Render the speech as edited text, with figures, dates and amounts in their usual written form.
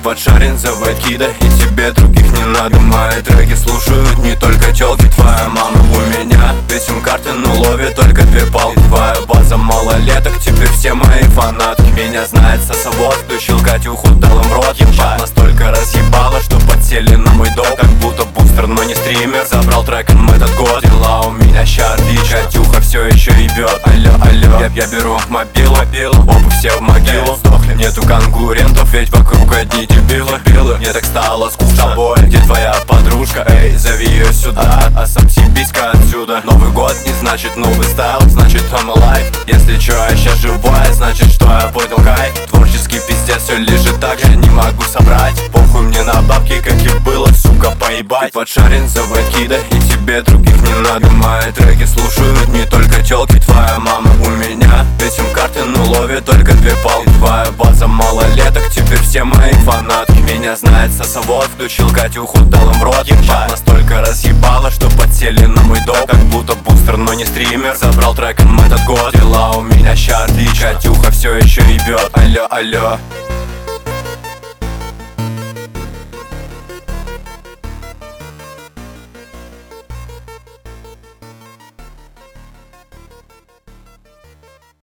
поджарен, заводь кида, и тебе других не надо. Мои треки слушают не только тёлки. Твоя мама у меня, писем карты, но ловит только две палки. Твоя база малолеток, теперь все мои фанатки. Меня знает сосовод, включил Катюху, дал им рот. Ебать, настолько разъебало, что подсели на мой дом. Как будто бустер, но не стример. Забрал треком этот год, дела у меня ща отлично. Катюха все еще ебет. Алло, алло, я беру мобилу, оба все в могилу сдохли. Нету конкурентов, ведь вокруг одни дебилы. Мне так стало скучно с тобой. Где твоя подружка? Эй, зови ее сюда, а сам съебись-ка отсюда. Новый год не значит новый стайл, значит I'm alive. Если чё, я щас живая, значит что я понял кайф. Творческий пиздец, все лежит так, я не могу собрать. Похуй мне на бабки, как и было, сука, поебать. Ты поджарен, заводь кида, и тебе других не надо. Мои треки слушают не только тёлки. Твоя мама у меня, писем карты, но ловит только две палки. Твоя база малолеток, теперь все мои фанатки. Меня знает сосовод, включил Катюху, дал им рот. Ебать, настолько разъебало, что подсели на мой дом. Как будто бустер, но не стример. Забрал треком этот год, дела у меня ща отлично. Катюха все еще ебет. Алло, алло.